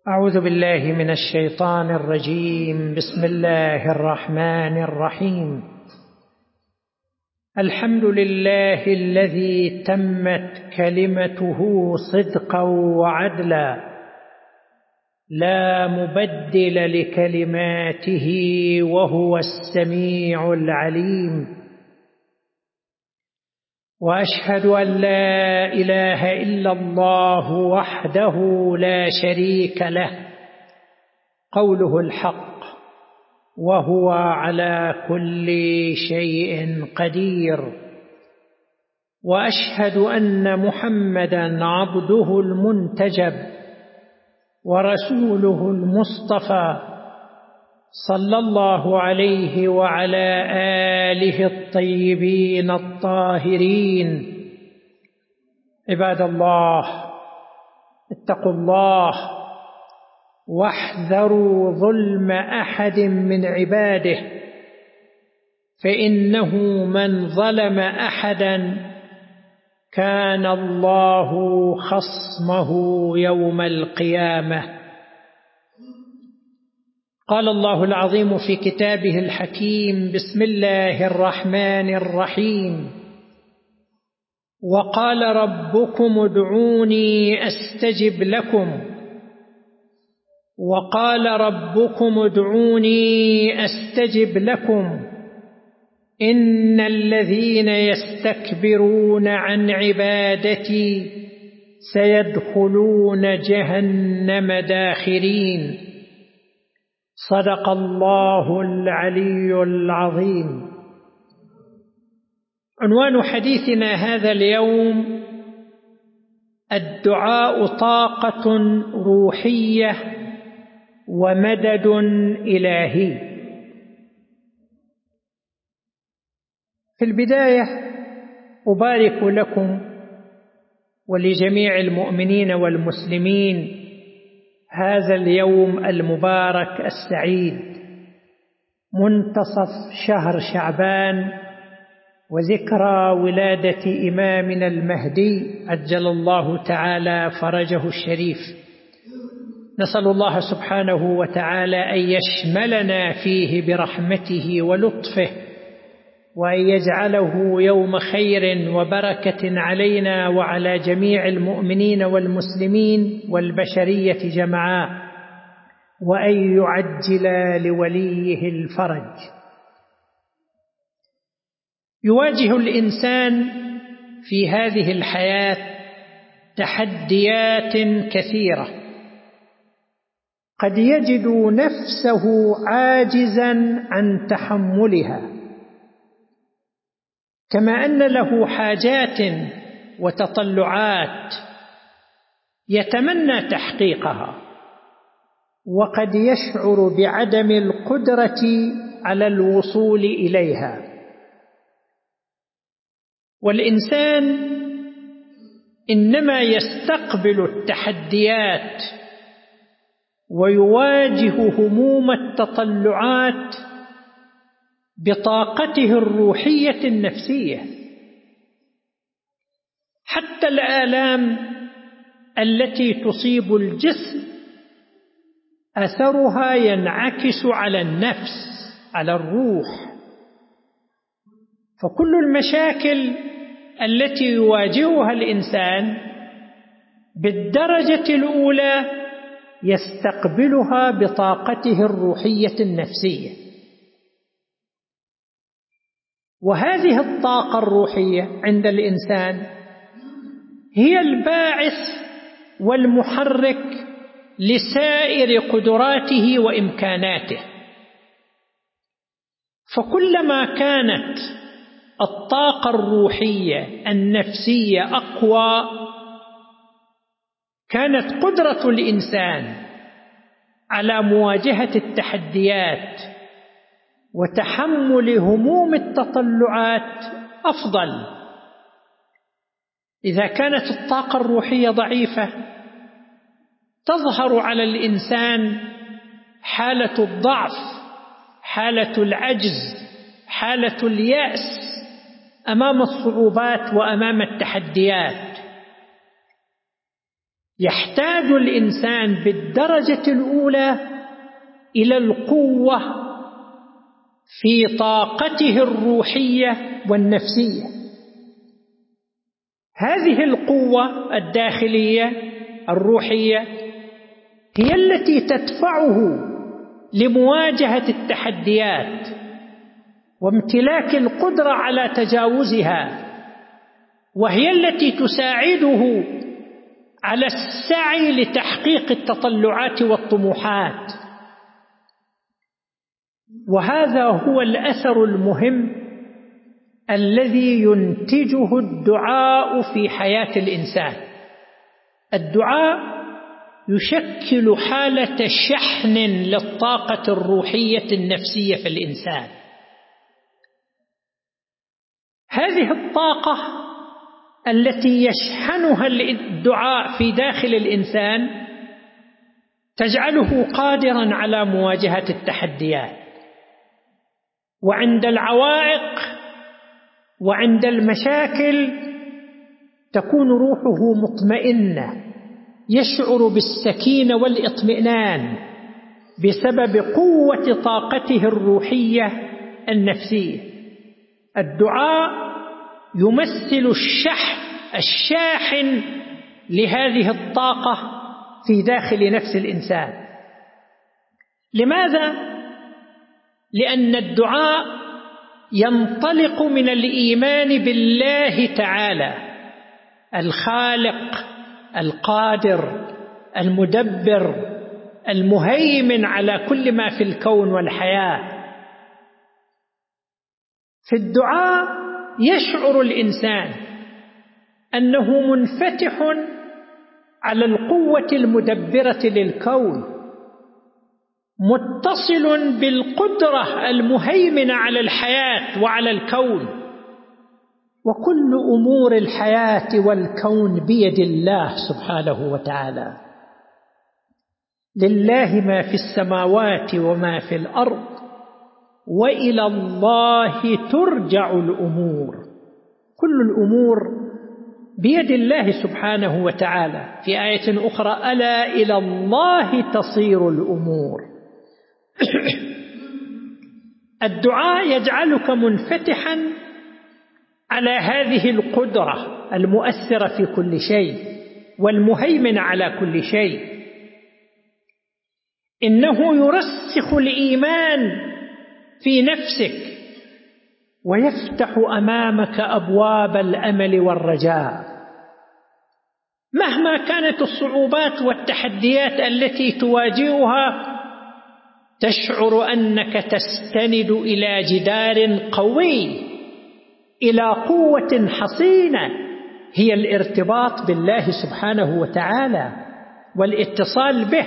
أعوذ بالله من الشيطان الرجيم. بسم الله الرحمن الرحيم. الحمد لله الذي تمت كلمته صدقا وعدلا، لا مبدل لكلماته وهو السميع العليم. وأشهد أن لا إله إلا الله وحده لا شريك له، قوله الحق، وهو على كل شيء قدير. وأشهد أن محمدًا عبده المنتجب ورسوله المصطفى، صلى الله عليه وعلى آله الطيبين الطاهرين. عباد الله، اتقوا الله واحذروا ظلم أحد من عباده، فإنه من ظلم أحدا كان الله خصمه يوم القيامة. قال الله العظيم في كتابه الحكيم: بسم الله الرحمن الرحيم. وقال ربكم ادعوني أستجب لكم، وقال ربكم ادعوني أستجب لكم، إن الذين يستكبرون عن عبادتي سيدخلون جهنم داخرين. صدق الله العلي العظيم. عنوان حديثنا هذا اليوم: الدعاء طاقة روحية ومدد إلهي. في البداية أبارك لكم ولجميع المؤمنين والمسلمين هذا اليوم المبارك السعيد، منتصف شهر شعبان، وذكرى ولادة إمامنا المهدي عجل الله تعالى فرجه الشريف. نسأل الله سبحانه وتعالى أن يشملنا فيه برحمته ولطفه، وأن يجعله يوم خير وبركة علينا وعلى جميع المؤمنين والمسلمين والبشرية جمعاء، وأن يعجل لوليه الفرج. يواجه الإنسان في هذه الحياة تحديات كثيرة، قد يجد نفسه عاجزا عن تحملها، كما أن له حاجات وتطلعات يتمنى تحقيقها، وقد يشعر بعدم القدرة على الوصول إليها. والإنسان إنما يستقبل التحديات ويواجه هموم التطلعات بطاقته الروحية النفسية. حتى الآلام التي تصيب الجسم أثرها ينعكس على النفس، على الروح. فكل المشاكل التي يواجهها الإنسان بالدرجة الأولى يستقبلها بطاقته الروحية النفسية. وهذه الطاقة الروحية عند الإنسان هي الباعث والمحرك لسائر قدراته وإمكاناته. فكلما كانت الطاقة الروحية النفسية أقوى، كانت قدرة الإنسان على مواجهة التحديات وتحمل هموم التطلعات أفضل. إذا كانت الطاقة الروحية ضعيفة، تظهر على الإنسان حالة الضعف، حالة العجز، حالة اليأس أمام الصعوبات وأمام التحديات. يحتاج الإنسان بالدرجة الأولى إلى القوة في طاقته الروحية والنفسية. هذه القوة الداخلية الروحية هي التي تدفعه لمواجهة التحديات وامتلاك القدرة على تجاوزها، وهي التي تساعده على السعي لتحقيق التطلعات والطموحات. وهذا هو الأثر المهم الذي ينتجه الدعاء في حياة الإنسان. الدعاء يشكل حالة شحن للطاقة الروحية النفسية في الإنسان. هذه الطاقة التي يشحنها الدعاء في داخل الإنسان تجعله قادرا على مواجهة التحديات، وعند العوائق وعند المشاكل تكون روحه مطمئنة، يشعر بالسكينة والاطمئنان بسبب قوة طاقته الروحية النفسية. الدعاء يمثل الشاحن لهذه الطاقة في داخل نفس الإنسان. لماذا؟ لأن الدعاء ينطلق من الإيمان بالله تعالى الخالق القادر المدبر المهيمن على كل ما في الكون والحياة. في الدعاء يشعر الإنسان أنه منفتح على القوة المدبرة للكون، متصل بالقدرة المهيمنة على الحياة وعلى الكون، وكل أمور الحياة والكون بيد الله سبحانه وتعالى. لله ما في السماوات وما في الأرض وإلى الله ترجع الأمور. كل الأمور بيد الله سبحانه وتعالى. في آية أخرى: ألا إلى الله تصير الأمور. الدعاء يجعلك منفتحا على هذه القدرة المؤثرة في كل شيء والمهيمن على كل شيء. إنه يرسخ الإيمان في نفسك ويفتح أمامك أبواب الأمل والرجاء. مهما كانت الصعوبات والتحديات التي تواجهها تشعر أنك تستند إلى جدار قوي، إلى قوة حصينة هي الارتباط بالله سبحانه وتعالى والاتصال به.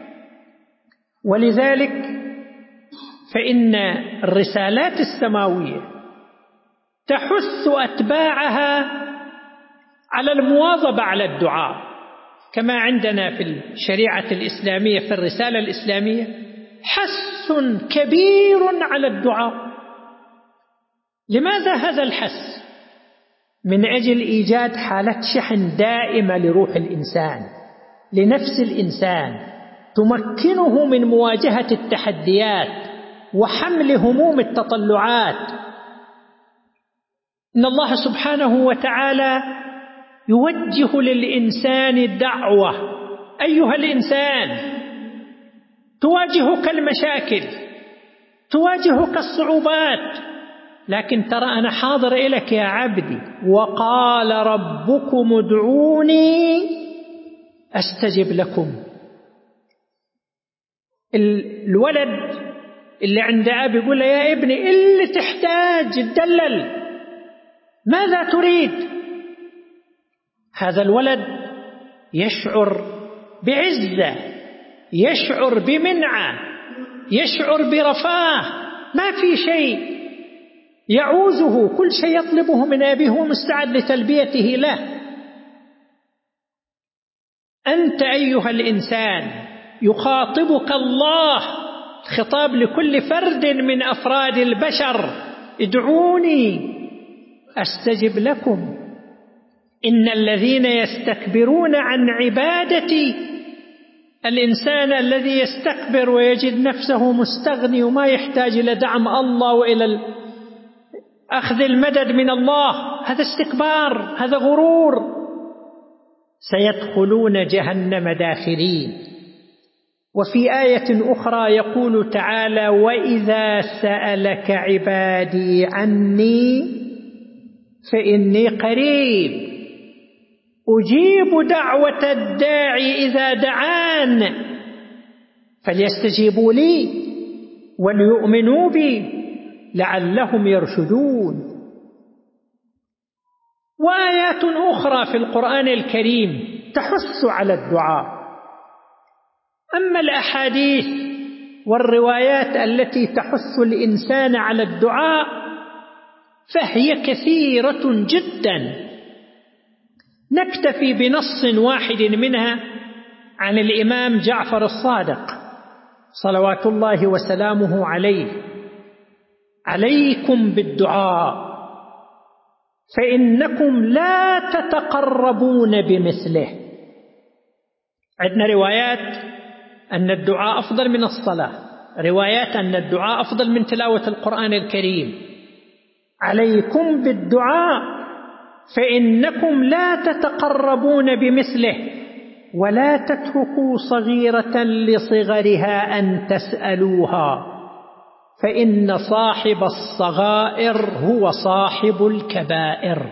ولذلك فإن الرسالات السماوية تحث أتباعها على المواظبة على الدعاء، كما عندنا في الشريعة الإسلامية في الرسالة الإسلامية حث كبير على الدعاء. لماذا هذا الحث؟ من أجل إيجاد حالة شحن دائمة لروح الإنسان، لنفس الإنسان، تمكنه من مواجهة التحديات وحمل هموم التطلعات. إن الله سبحانه وتعالى يوجه للإنسان دعوة: أيها الإنسان، تواجهك المشاكل، تواجهك الصعوبات، لكن ترى أنا حاضر إليك يا عبدي. وقال ربكم ادعوني أستجب لكم. الولد اللي عند أبي يقول له: يا ابني اللي تحتاج تدلل، ماذا تريد؟ هذا الولد يشعر بعزة، يشعر بمنعة، يشعر برفاه، ما في شيء يعوزه، كل شيء يطلبه من أبيه هو مستعد لتلبيته له. أنت أيها الإنسان يخاطبك الله خطاب لكل فرد من أفراد البشر: ادعوني أستجب لكم. إن الذين يستكبرون عن عبادتي، الإنسان الذي يستكبر ويجد نفسه مستغني وما يحتاج إلى دعم الله وإلى أخذ المدد من الله، هذا استكبار، هذا غرور، سيدخلون جهنم داخرين. وفي آية أخرى يقول تعالى: وإذا سألك عبادي عني فإني قريب أجيب دعوة الداعي إذا دعان فليستجيبوا لي وليؤمنوا بي لعلهم يرشدون. وآيات أخرى في القرآن الكريم تحث على الدعاء. أما الأحاديث والروايات التي تحث الإنسان على الدعاء فهي كثيرة جدا. نكتفي بنص واحد منها عن الإمام جعفر الصادق صلوات الله وسلامه عليه: عليكم بالدعاء فإنكم لا تتقربون بمثله. عندنا روايات أن الدعاء أفضل من الصلاة، روايات أن الدعاء أفضل من تلاوة القرآن الكريم. عليكم بالدعاء فإنكم لا تتقربون بمثله ولا تتركوا صغيرة لصغرها أن تسألوها، فإن صاحب الصغائر هو صاحب الكبائر.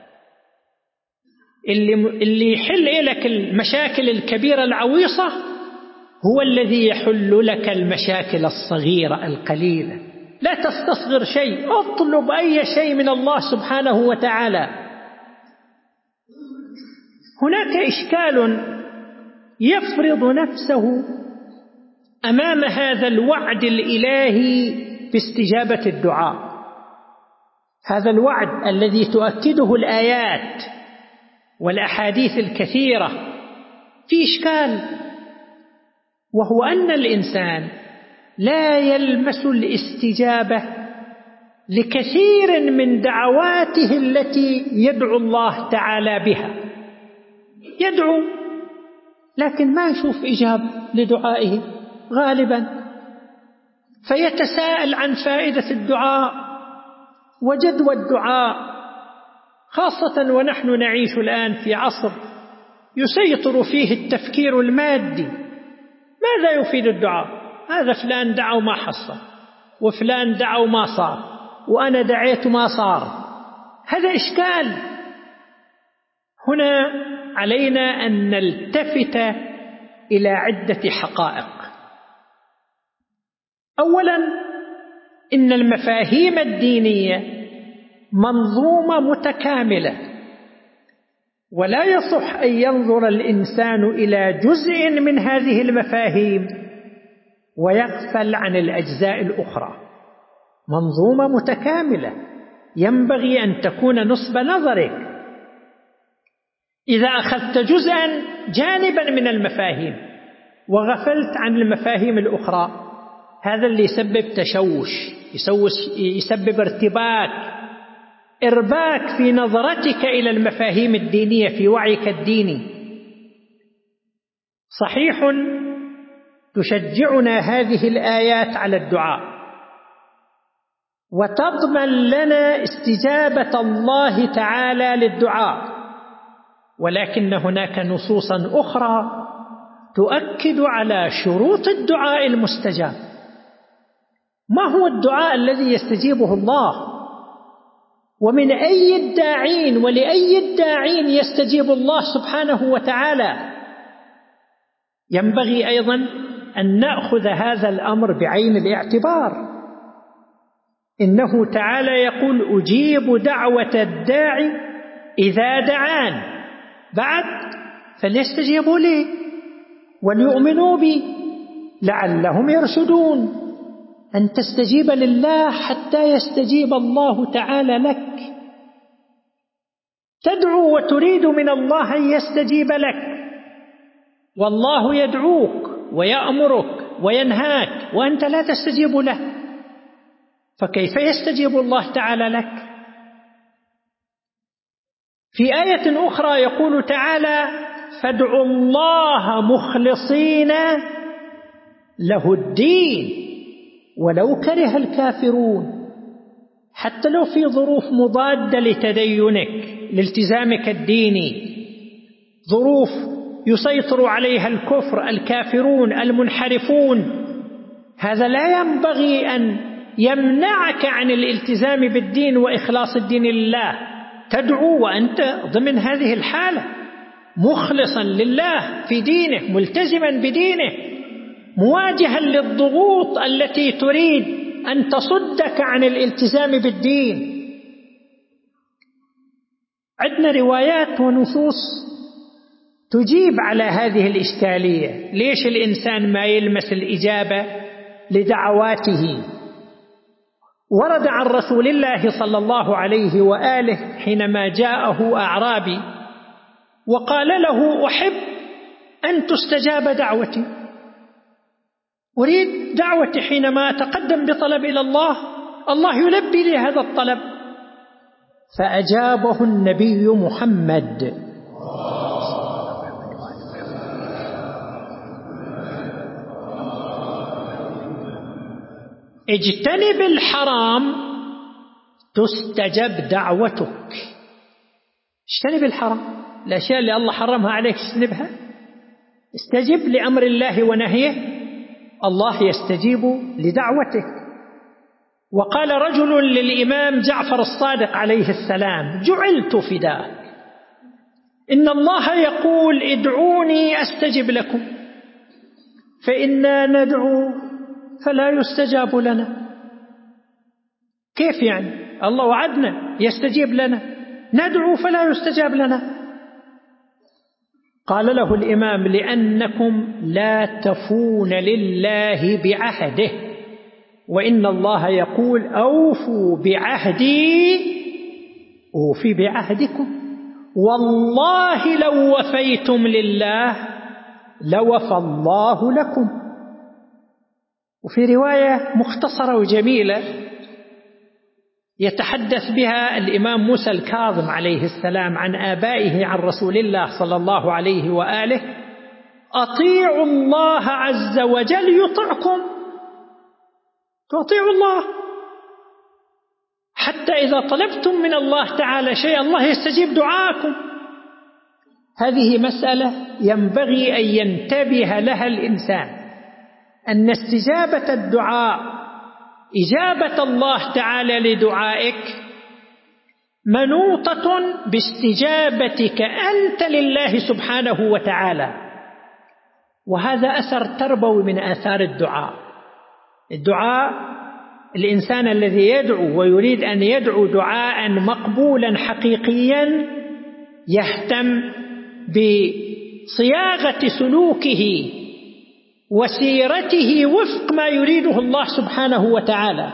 اللي يحل لك المشاكل الكبيرة العويصة هو الذي يحل لك المشاكل الصغيرة القليلة. لا تستصغر شيء، اطلب أي شيء من الله سبحانه وتعالى. هناك إشكال يفرض نفسه أمام هذا الوعد الإلهي باستجابة الدعاء، هذا الوعد الذي تؤكده الآيات والأحاديث الكثيرة، في إشكال، وهو أن الإنسان لا يلمس الاستجابة لكثير من دعواته التي يدعو الله تعالى بها. يدعو لكن ما يشوف إجابة لدعائه غالبا، فيتساءل عن فائدة الدعاء وجدوى الدعاء، خاصة ونحن نعيش الآن في عصر يسيطر فيه التفكير المادي. ماذا يفيد الدعاء؟ هذا فلان دعا وما حصل، وفلان دعا وما صار، وأنا دعيت ما صار. هذا إشكال. هنا علينا أن نلتفت إلى عدة حقائق. أولا، إن المفاهيم الدينية منظومة متكاملة، ولا يصح أن ينظر الإنسان إلى جزء من هذه المفاهيم ويغفل عن الأجزاء الأخرى. منظومة متكاملة ينبغي أن تكون نصب نظرك. إذا أخذت جزءا جانبا من المفاهيم وغفلت عن المفاهيم الأخرى، هذا اللي يسبب تشوش، يسبب إرباك في نظرتك إلى المفاهيم الدينية، في وعيك الديني. صحيح تشجعنا هذه الآيات على الدعاء وتضمن لنا استجابة الله تعالى للدعاء، ولكن هناك نصوصا أخرى تؤكد على شروط الدعاء المستجاب. ما هو الدعاء الذي يستجيبه الله؟ ومن أي الداعين ولأي الداعين يستجيب الله سبحانه وتعالى؟ ينبغي أيضا أن نأخذ هذا الأمر بعين الاعتبار. إنه تعالى يقول: أجيب دعوة الداعي إذا دعان، بعد فليستجيبوا لي وليؤمنوا بي لعلهم يرشدون. أن تستجيب لله حتى يستجيب الله تعالى لك. تدعو وتريد من الله أن يستجيب لك، والله يدعوك ويأمرك وينهاك وأنت لا تستجيب له، فكيف يستجيب الله تعالى لك؟ في آية أخرى يقول تعالى: فادعوا الله مخلصين له الدين ولو كره الكافرون. حتى لو في ظروف مضادة لتدينك، لالتزامك الديني، ظروف يسيطر عليها الكفر، الكافرون، المنحرفون، هذا لا ينبغي أن يمنعك عن الالتزام بالدين وإخلاص الدين لله. تدعو وأنت ضمن هذه الحالة، مخلصا لله في دينه، ملتزما بدينه، مواجها للضغوط التي تريد أن تصدك عن الالتزام بالدين. عندنا روايات ونصوص تجيب على هذه الإشكالية. ليش الإنسان ما يلمس الإجابة لدعواته؟ ورد عن رسول الله صلى الله عليه وآله حينما جاءه أعرابي وقال له: أحب أن تستجاب دعوتي، أريد دعوتي حينما أتقدم بطلب إلى الله، الله يلبي لي هذا الطلب. فأجابه النبي محمد: اجتنب الحرام تستجب دعوتك. اجتنب الحرام، الأشياء اللي الله حرمها عليك اجتنبها، استجب لأمر الله ونهيه، الله يستجيب لدعوتك. وقال رجل للإمام جعفر الصادق عليه السلام: جعلت فداك، إن الله يقول: ادعوني أستجب لكم، فإنا ندعو فلا يستجاب لنا. كيف يعني؟ الله وعدنا يستجيب لنا، ندعو فلا يستجاب لنا. قال له الإمام: لأنكم لا تفون لله بعهده، وإن الله يقول: أوفوا بعهدي أوفي بعهدكم، والله لو وفيتم لله لوفى الله لكم. وفي رواية مختصرة وجميلة يتحدث بها الإمام موسى الكاظم عليه السلام عن آبائه عن رسول الله صلى الله عليه وآله: أطيعوا الله عز وجل يطعكم. تطيعوا الله حتى إذا طلبتم من الله تعالى شيء الله يستجيب دعاءكم. هذه مسألة ينبغي أن ينتبه لها الإنسان، أن استجابة الدعاء، إجابة الله تعالى لدعائك، منوطة باستجابتك أنت لله سبحانه وتعالى. وهذا أثر تربوي من آثار الدعاء. الدعاء، الإنسان الذي يدعو ويريد أن يدعو دعاء مقبولا حقيقيا يهتم بصياغة سلوكه وسيرته وفق ما يريده الله سبحانه وتعالى.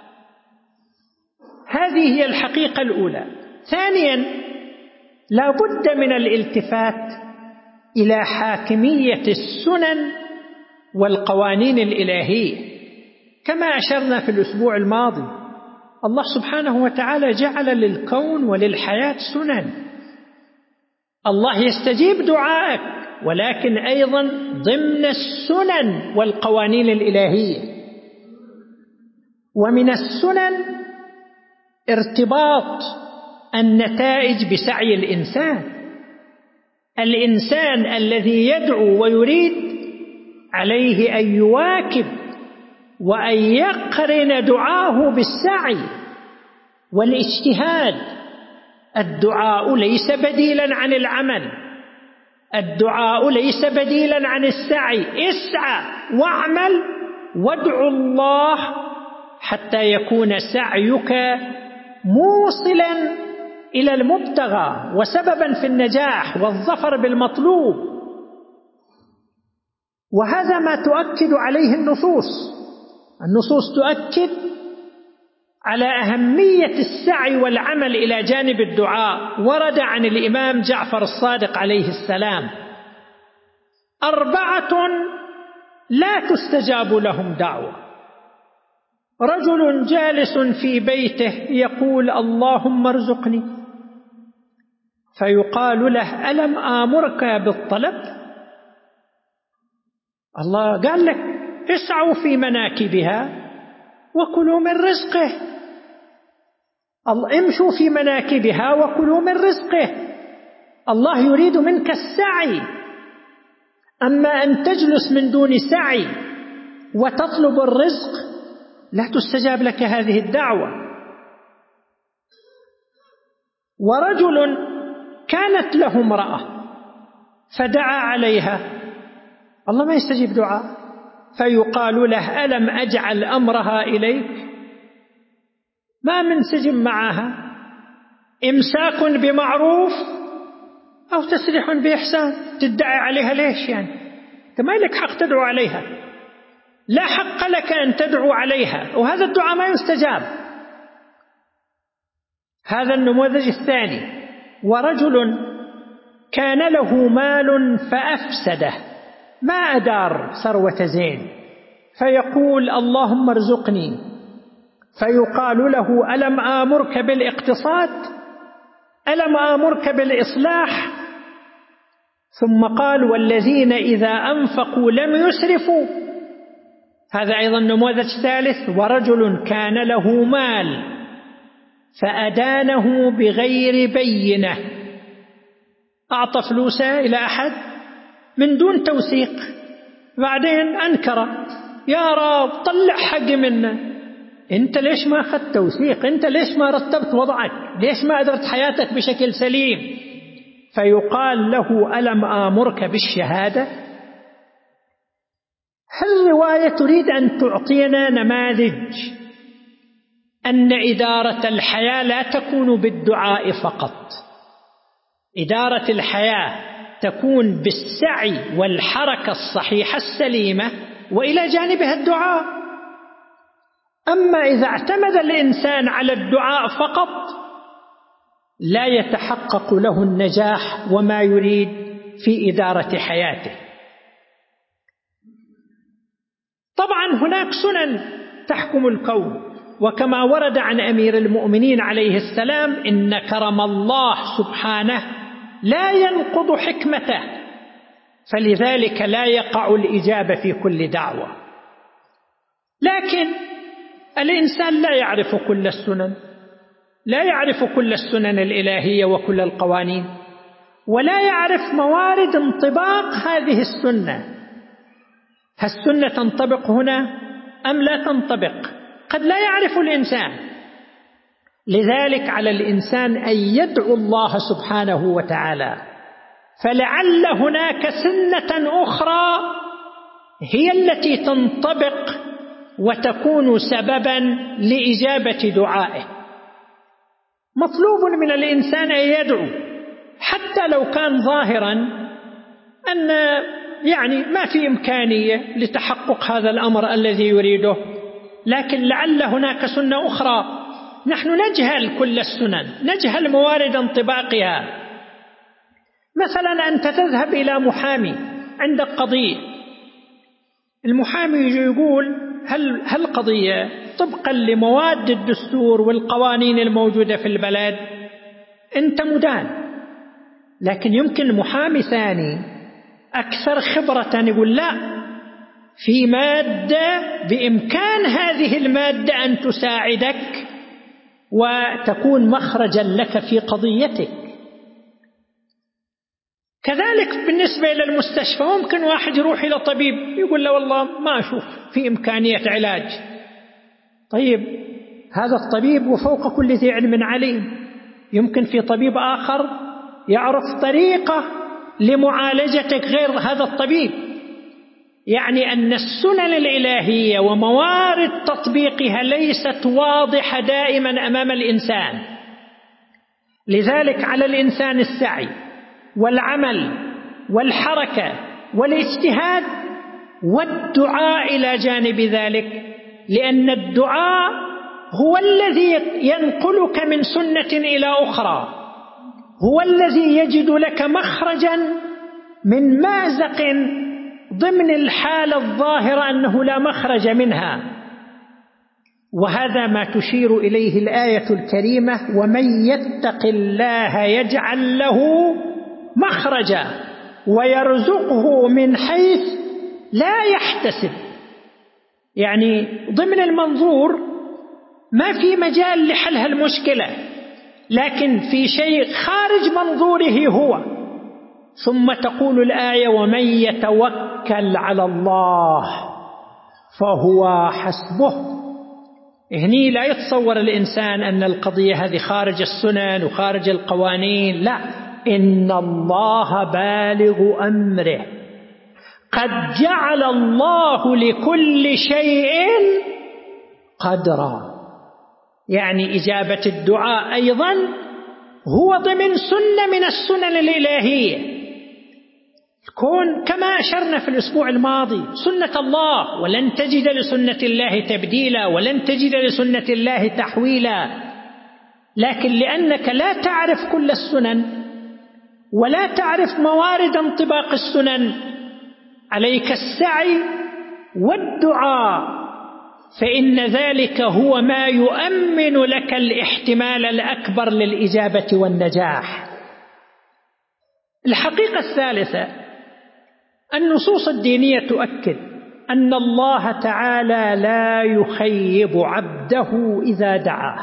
هذه هي الحقيقة الأولى. ثانيا، لا بد من الالتفات إلى حاكمية السنن والقوانين الإلهية. كما أشرنا في الأسبوع الماضي، الله سبحانه وتعالى جعل للكون وللحياة سنن. الله يستجيب دعائك، ولكن أيضا ضمن السنن والقوانين الإلهية. ومن السنن ارتباط النتائج بسعي الإنسان. الإنسان الذي يدعو ويريد عليه أن يواكب وأن يقرن دعاه بالسعي والاجتهاد. الدعاء ليس بديلا عن العمل، الدعاء ليس بديلا عن السعي. اسعى واعمل وادعو الله حتى يكون سعيك موصلا إلى المبتغى وسببا في النجاح والظفر بالمطلوب. وهذا ما تؤكد عليه النصوص. النصوص تؤكد على أهمية السعي والعمل إلى جانب الدعاء. ورد عن الإمام جعفر الصادق عليه السلام: 4 لا تستجاب لهم دعوة: رجل جالس في بيته يقول: اللهم ارزقني، فيقال له: ألم آمرك بالطلب؟ الله قال لك: اسعوا في مناكبها وكلوا من رزقه. امشوا في مناكبها وكلوا من رزقه. الله يريد منك السعي. أما أن تجلس من دون سعي وتطلب الرزق لا تستجاب لك هذه الدعوة. ورجل كانت له امرأة فدعا عليها، الله ما يستجيب دعاء، فيقال له: ألم أجعل أمرها إليك؟ ما منسجم معها، إمساك بمعروف أو تسريح بإحسان. تدعي عليها ليش؟ يعني أنت ما لك حق تدعو عليها، لا حق لك أن تدعو عليها، وهذا الدعاء ما يستجاب. هذا النموذج الثاني. ورجل كان له مال فأفسده، ما أدار ثروة زين، فيقول: اللهم ارزقني. فيقال له: ألم آمرك بالاقتصاد؟ ألم آمرك بالإصلاح؟ ثم قال: والذين إذا أنفقوا لم يسرفوا. هذا أيضا نموذج ثالث. ورجل كان له مال فأدانه بغير بينة، أعطى فلوسه إلى أحد من دون توثيق، بعدين أنكر: يا رب طلع حق منا. أنت ليش ما أخذت توثيق؟ أنت ليش ما رتبت وضعك؟ ليش ما أدرت حياتك بشكل سليم؟ فيقال له: ألم آمرك بالشهادة؟ الرواية تريد أن تعطينا نماذج أن إدارة الحياة لا تكون بالدعاء فقط. إدارة الحياة تكون بالسعي والحركة الصحيحة السليمة، وإلى جانبها الدعاء. أما إذا اعتمد الإنسان على الدعاء فقط لا يتحقق له النجاح وما يريد في إدارة حياته. طبعا هناك سنن تحكم الكون، وكما ورد عن أمير المؤمنين عليه السلام: إن كرم الله سبحانه لا ينقض حكمته، فلذلك لا يقع الإجابة في كل دعوة. لكن الإنسان لا يعرف كل السنن، لا يعرف كل السنن الإلهية وكل القوانين، ولا يعرف موارد انطباق هذه السنة. هالسنة تنطبق هنا أم لا تنطبق؟ قد لا يعرف الإنسان. لذلك على الإنسان أن يدعو الله سبحانه وتعالى، فلعل هناك سنة أخرى هي التي تنطبق وتكون سببا لإجابة دعائه. مطلوب من الإنسان أن يدعو حتى لو كان ظاهرا أن يعني ما في إمكانية لتحقق هذا الأمر الذي يريده، لكن لعل هناك سنة أخرى. نحن نجهل كل السنن، نجهل موارد انطباقها. مثلا أنت تذهب إلى محامي عندك قضية، المحامي يجي يقول: هل قضية طبقا لمواد الدستور والقوانين الموجودة في البلد أنت مدان. لكن يمكن محامي ثاني أكثر خبرة يقول: لا، في مادة بإمكان هذه المادة أن تساعدك وتكون مخرجا لك في قضيتك. كذلك بالنسبة إلى المستشفى، ممكن واحد يروح إلى طبيب يقول له: والله ما أشوف في إمكانية علاج. طيب هذا الطبيب وفوق كل ذي علم عليم، يمكن في طبيب آخر يعرف طريقة لمعالجتك غير هذا الطبيب. يعني أن السنن الإلهية وموارد تطبيقها ليست واضحة دائما أمام الإنسان. لذلك على الإنسان السعي والعمل والحركة والاجتهاد والدعاء إلى جانب ذلك، لأن الدعاء هو الذي ينقلك من سنة إلى أخرى، هو الذي يجد لك مخرجا من مأزق ضمن الحالة الظاهرة أنه لا مخرج منها. وهذا ما تشير إليه الآية الكريمة: ومن يتق الله يجعل له مخرجا ويرزقه من حيث لا يحتسب. يعني ضمن المنظور ما في مجال لحل هالمشكلة، لكن في شيء خارج منظوره هو. ثم تقول الآية: ومن يتوكل على الله فهو حسبه. هني لا يتصور الإنسان أن القضية هذه خارج السنن وخارج القوانين، لا، إن الله بالغ أمره، قد جعل الله لكل شيء قدرا. يعني إجابة الدعاء أيضا هو ضمن سنة من السنن الإلهية. الكون كما أشرنا في الأسبوع الماضي سنة الله، ولن تجد لسنة الله تبديلا ولن تجد لسنة الله تحويلا. لكن لأنك لا تعرف كل السنن ولا تعرف موارد انطباق السنن، عليك السعي والدعاء، فإن ذلك هو ما يؤمن لك الاحتمال الأكبر للإجابة والنجاح. الحقيقة الثالثة: النصوص الدينية تؤكد أن الله تعالى لا يخيب عبده إذا دعاه،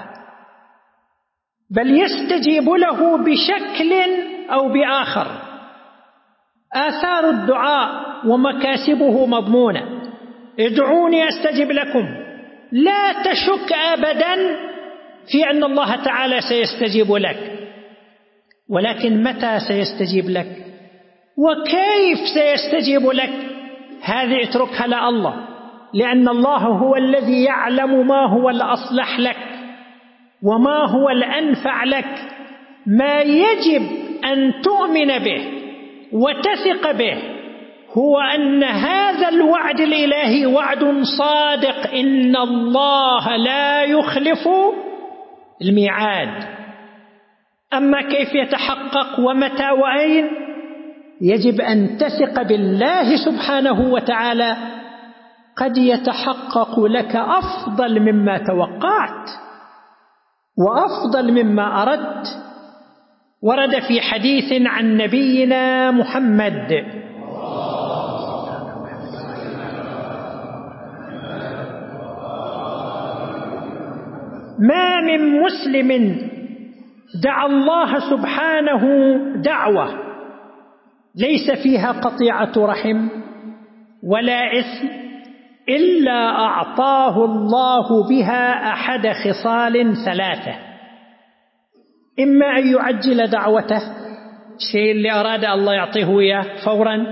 بل يستجيب له بشكل أو بآخر. آثار الدعاء ومكاسبه مضمونة: ادعوني أستجب لكم. لا تشك أبدا في أن الله تعالى سيستجيب لك، ولكن متى سيستجيب لك وكيف سيستجيب لك هذه اتركها لله، لأن الله هو الذي يعلم ما هو الأصلح لك وما هو الأنفع لك. ما يجب أن تؤمن به وتثق به هو أن هذا الوعد الإلهي وعد صادق، إن الله لا يخلف الميعاد. أما كيف يتحقق ومتى وأين، يجب أن تثق بالله سبحانه وتعالى، قد يتحقق لك أفضل مما توقعت وأفضل مما أردت. ورد في حديث عن نبينا محمد ما من مسلم دعا الله سبحانه دعوة ليس فيها قطيعة رحم ولا إثم إلا أعطاه الله بها أحد خصال ثلاثة: إما أن يعجل دعوته، الشيء اللي أراد الله يعطيه إياه فورا،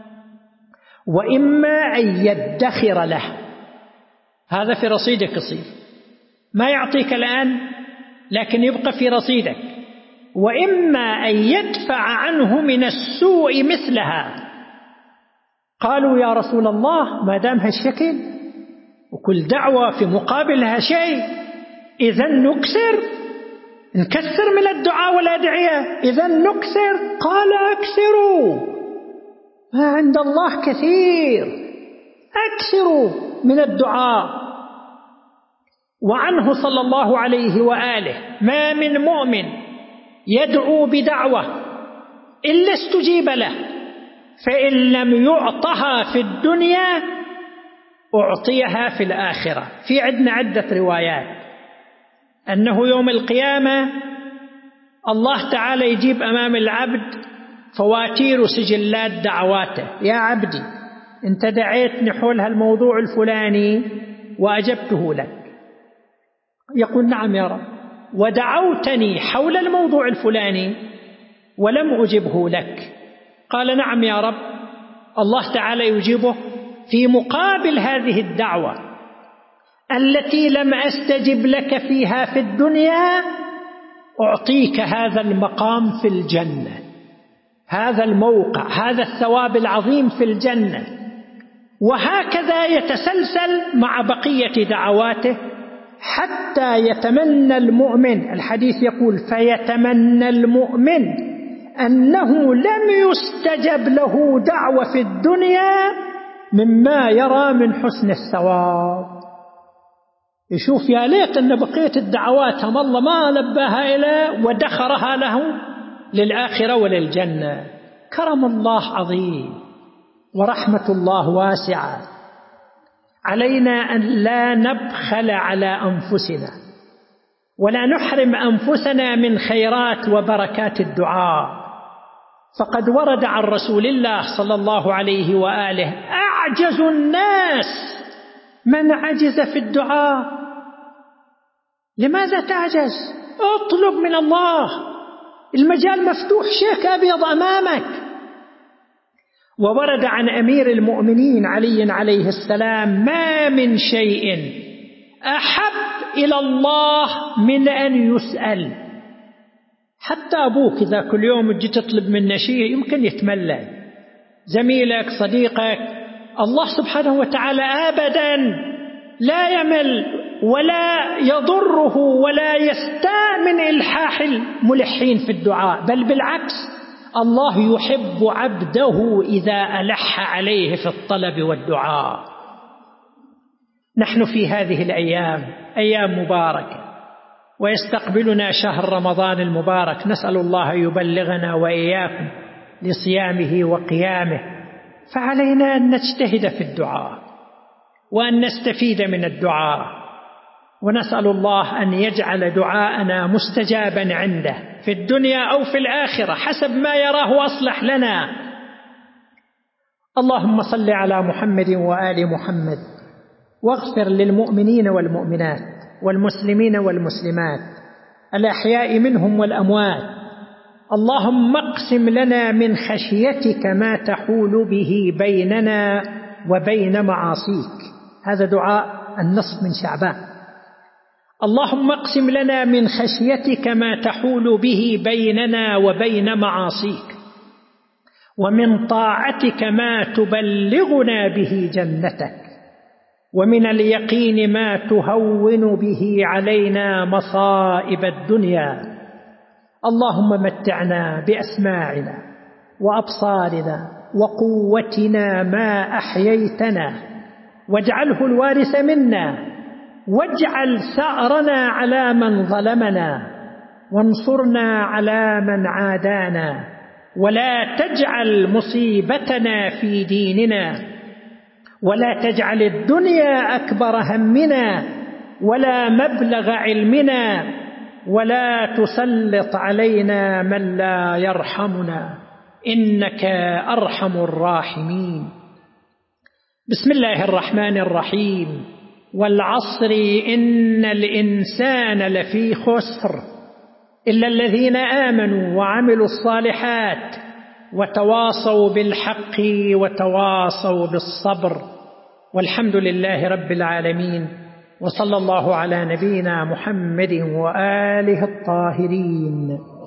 وإما أن يدخر له، هذا في رصيدك يصير، ما يعطيك الآن لكن يبقى في رصيدك، وإما أن يدفع عنه من السوء مثلها. قالوا يا رسول الله ما دام هالشكل وكل دعوة في مقابلها شيء، إذن نكثر من الدعاء والأدعية، إذن نكثر. قال أكثروا، ما عند الله كثير، أكثروا من الدعاء. وعنه صلى الله عليه وآله: ما من مؤمن يدعو بدعوة إلا استجيب له، فإن لم يعطها في الدنيا أعطيها في الآخرة. في عندنا عدة روايات أنه يوم القيامة الله تعالى يجيب أمام العبد فواتير سجلات دعواته: يا عبدي أنت دعيتني حول هالموضوع الفلاني وأجبته لك. يقول نعم يا رب، ودعوتني حول الموضوع الفلاني ولم أجبه لك. قال نعم يا رب. الله تعالى يجيبه في مقابل هذه الدعوة التي لم أستجب لك فيها في الدنيا، أعطيك هذا المقام في الجنة، هذا الموقع، هذا الثواب العظيم في الجنة. وهكذا يتسلسل مع بقية دعواته حتى يتمنى المؤمن، الحديث يقول: فيتمنى المؤمن أنه لم يستجب له دعوة في الدنيا مما يرى من حسن الثواب. يشوف يا ليت أن بقية الدعوات هم الله ما لباها إليه ودخرها له للآخرة وللجنة. كرم الله عظيم ورحمة الله واسعة، علينا أن لا نبخل على أنفسنا ولا نحرم أنفسنا من خيرات وبركات الدعاء. فقد ورد عن رسول الله صلى الله عليه وآله: أعجز الناس من عجز في الدعاء. لماذا تعجز؟ اطلب من الله، المجال مفتوح، شيك أبيض أمامك. وورد عن أمير المؤمنين علي عليه السلام: ما من شيء أحب إلى الله من أن يسأل. حتى أبوك إذا كل يوم تجي تطلب منه شيء يمكن يتملل، زميلك صديقك، الله سبحانه وتعالى أبدا لا يمل ولا يضره ولا يستاء من إلحاح الملحين في الدعاء، بل بالعكس الله يحب عبده إذا ألح عليه في الطلب والدعاء. نحن في هذه الأيام أيام مباركة، ويستقبلنا شهر رمضان المبارك، نسأل الله يبلغنا وإياكم لصيامه وقيامه. فعلينا أن نجتهد في الدعاء وأن نستفيد من الدعاء، ونسأل الله أن يجعل دعاءنا مستجابا عنده في الدنيا أو في الآخرة حسب ما يراه أصلح لنا. اللهم صل على محمد وآل محمد، واغفر للمؤمنين والمؤمنات والمسلمين والمسلمات الأحياء منهم والأموات. اللهم اقسم لنا من خشيتك ما تحول به بيننا وبين معاصيك. هذا دعاء النصف من شعبان. اللهم اقسم لنا من خشيتك ما تحول به بيننا وبين معاصيك، ومن طاعتك ما تبلغنا به جنتك، ومن اليقين ما تهون به علينا مصائب الدنيا. اللهم متعنا بأسماعنا وأبصارنا وقوتنا ما أحييتنا، واجعله الوارث منا، واجعل ثأرنا على من ظلمنا، وانصرنا على من عادانا، ولا تجعل مصيبتنا في ديننا، ولا تجعل الدنيا أكبر همنا ولا مبلغ علمنا، ولا تسلط علينا من لا يرحمنا، إنك أرحم الراحمين. بسم الله الرحمن الرحيم. والعصر إن الإنسان لفي خسر إلا الذين آمنوا وعملوا الصالحات وتواصوا بالحق وتواصوا بالصبر. والحمد لله رب العالمين، وصلى الله على نبينا محمد وآله الطاهرين.